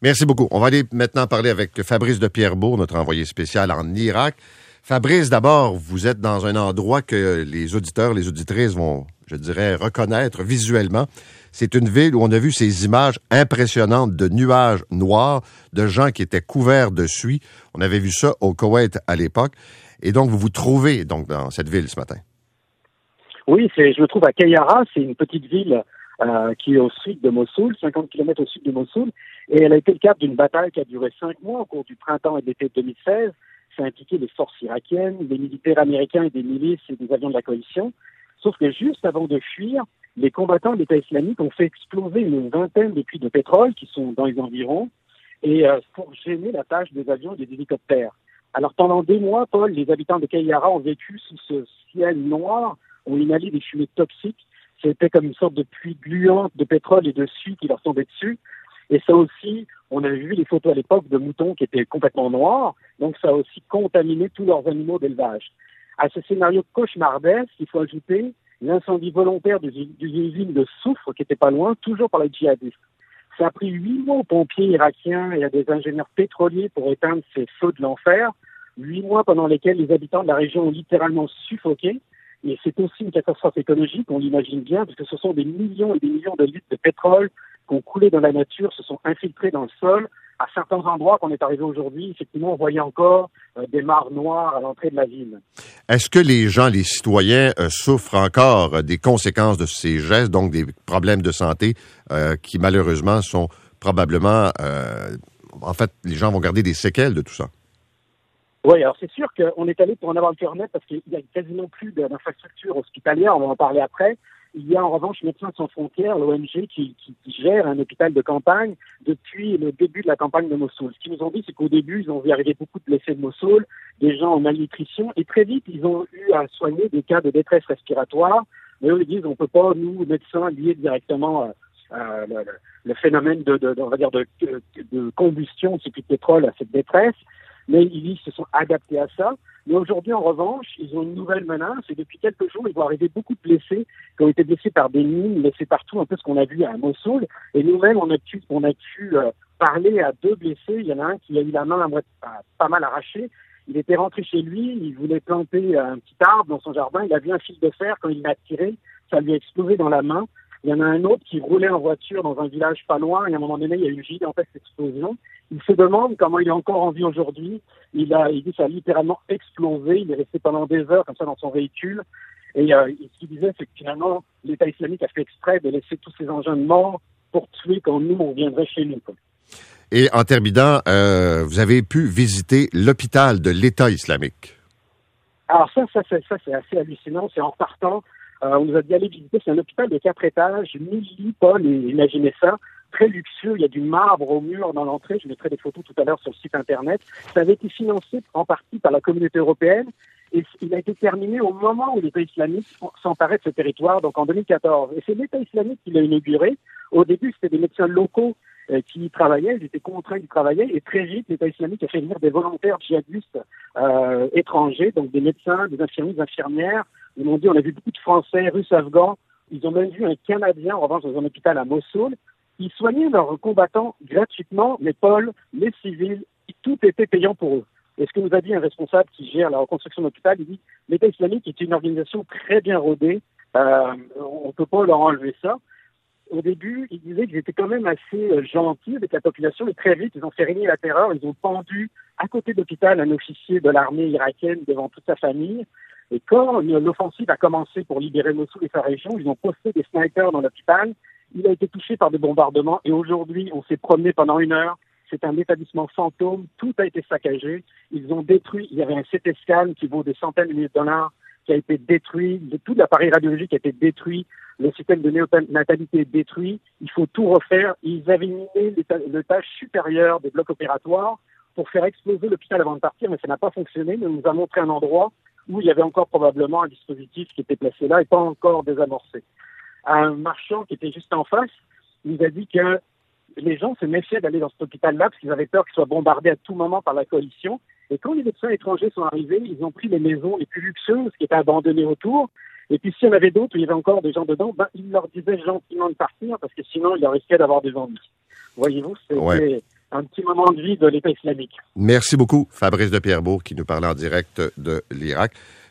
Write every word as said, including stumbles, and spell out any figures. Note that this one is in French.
Merci beaucoup. On va aller maintenant parler avec Fabrice de Pierrebourg, notre envoyé spécial en Irak. Fabrice, d'abord, vous êtes dans un endroit que les auditeurs, les auditrices vont, je dirais, reconnaître visuellement. C'est une ville où on a vu ces images impressionnantes de nuages noirs, de gens qui étaient couverts de suie. On avait vu ça au Koweït à l'époque. Et donc, vous vous trouvez donc dans cette ville ce matin. Oui, c'est, je me trouve à Kayara. C'est une petite ville euh, qui est au sud de Mossoul, cinquante kilomètres au sud de Mossoul. Et elle a été le cadre d'une bataille qui a duré cinq mois au cours du printemps et de l'été deux mille seize. Ça a impliqué les forces irakiennes, des militaires américains et des milices et des avions de la coalition. Sauf que juste avant de fuir, les combattants de l'État islamique ont fait exploser une vingtaine de puits de pétrole qui sont dans les environs et euh, pour gêner la tâche des avions et des hélicoptères. Alors pendant des mois, Paul, les habitants de Kayara ont vécu sous ce ciel noir, ont inhalé des fumées toxiques. C'était comme une sorte de pluie gluante de pétrole et de suie qui leur tombait dessus. Et ça aussi, on avait vu les photos à l'époque de moutons qui étaient complètement noirs, donc ça a aussi contaminé tous leurs animaux d'élevage. À ce scénario cauchemardesque, il faut ajouter l'incendie volontaire d'une usine de soufre qui était pas loin, toujours par les djihadistes. Ça a pris huit mois aux pompiers irakiens et à des ingénieurs pétroliers pour éteindre ces feux de l'enfer, huit mois pendant lesquels les habitants de la région ont littéralement suffoqué. Et c'est aussi une catastrophe écologique, on l'imagine bien, parce que ce sont des millions et des millions de litres de pétrole qui ont coulé dans la nature, se sont infiltrés dans le sol. À certains endroits qu'on est arrivé aujourd'hui, effectivement, on voyait encore euh, des mares noires à l'entrée de la ville. Est-ce que les gens, les citoyens, euh, souffrent encore des conséquences de ces gestes, donc des problèmes de santé euh, qui, malheureusement, sont probablement... Euh, en fait, les gens vont garder des séquelles de tout ça? Oui, alors c'est sûr qu'on est allé pour en avoir le cœur net parce qu'il y a quasiment plus d'infrastructures hospitalières, on va en parler après. Il y a en revanche Médecins sans frontières, l'O N G, qui, qui, qui gère un hôpital de campagne depuis le début de la campagne de Mossoul. Ce qu'ils nous ont dit, c'est qu'au début, ils ont vu arriver beaucoup de blessés de Mossoul, des gens en malnutrition, et très vite, ils ont eu à soigner des cas de détresse respiratoire. Mais eux, ils disent, on ne peut pas, nous, médecins, lier directement euh, euh, le, le phénomène de, de, de, on va dire de, de, de combustion de ce puits de pétrole à cette détresse. Mais ils se sont adaptés à ça. Mais aujourd'hui, en revanche, ils ont une nouvelle menace et depuis quelques jours, ils vont arriver beaucoup de blessés qui ont été blessés par des mines laissées partout, un peu ce qu'on a vu à Mossoul. Et nous-mêmes, on a pu, on a pu euh, parler à deux blessés. Il y en a un qui a eu la main à moitié, pas mal arrachée. Il était rentré chez lui, il voulait planter un petit arbre dans son jardin. Il a vu un fil de fer, quand il l'a tiré, ça lui a explosé dans la main. Il y en a un autre qui roulait en voiture dans un village pas loin, et à un moment donné, il y a eu une gigantesque explosion. Il se demande comment il est encore en vie aujourd'hui. Il a, il dit que ça a littéralement explosé. Il est resté pendant des heures comme ça dans son véhicule. Et euh, ce qu'il disait, c'est que finalement, l'État islamique a fait exprès de laisser tous ces engins de mort pour tuer quand nous, on viendrait chez nous, quoi. Et en terminant, euh, vous avez pu visiter l'hôpital de l'État islamique. Alors ça, ça, ça, ça c'est assez hallucinant. C'est en partant. Euh, on nous a dit aller visiter. C'est un hôpital de quatre étages, mille lits, Paul, et imaginez ça. Très luxueux, il y a du marbre au mur dans l'entrée, je mettrai des photos tout à l'heure sur le site internet. Ça avait été financé en partie par la communauté européenne et il a été terminé au moment où l'État islamique s'emparait de ce territoire, donc en deux mille quatorze. Et c'est l'État islamique qui l'a inauguré. Au début, c'était des médecins locaux euh, qui y travaillaient, ils étaient contraints d'y travailler et très vite, l'État islamique a fait venir des volontaires djihadistes euh, étrangers, donc des médecins, des infirmiers, des infirmières. Ils m'ont dit, on a vu beaucoup de Français, Russes, Afghans. Ils ont même vu un Canadien, en revanche, dans un hôpital à Mossoul. Ils soignaient leurs combattants gratuitement, mais Paul, les civils, tout était payant pour eux. Et ce que nous a dit un responsable qui gère la reconstruction de l'hôpital, il dit l'État islamique est une organisation très bien rodée, euh, on ne peut pas leur enlever ça. Au début, ils disaient qu'ils étaient quand même assez gentils avec la population, et très vite, ils ont fait régner la terreur, ils ont pendu à côté de l'hôpital un officier de l'armée irakienne devant toute sa famille. Et quand l'offensive a commencé pour libérer Mossoul et sa région, ils ont posté des snipers dans l'hôpital. Il a été touché par des bombardements et aujourd'hui, on s'est promené pendant une heure. C'est un établissement fantôme. Tout a été saccagé. Ils ont détruit. Il y avait un C T scan qui vaut des centaines de milliers de dollars qui a été détruit. Tout l'appareil radiologique a été détruit. Le système de néonatalité est détruit. Il faut tout refaire. Ils avaient miné l'étage supérieur des blocs opératoires pour faire exploser l'hôpital avant de partir, mais ça n'a pas fonctionné. Mais on nous a montré un endroit où il y avait encore probablement un dispositif qui était placé là et pas encore désamorcé. Un marchand qui était juste en face nous a dit que les gens se méfiaient d'aller dans cet hôpital-là parce qu'ils avaient peur qu'ils soient bombardés à tout moment par la coalition. Et quand les médecins étrangers sont arrivés, ils ont pris les maisons les plus luxueuses qui étaient abandonnées autour. Et puis s'il y en avait d'autres où il y avait encore des gens dedans, ben, ils leur disaient gentiment de partir parce que sinon, ils risquaient d'avoir des ennuis. Voyez-vous, c'était ouais. un petit moment de vie de l'État islamique. Merci beaucoup, Fabrice de Pierrebourg, qui nous parlait en direct de l'Irak.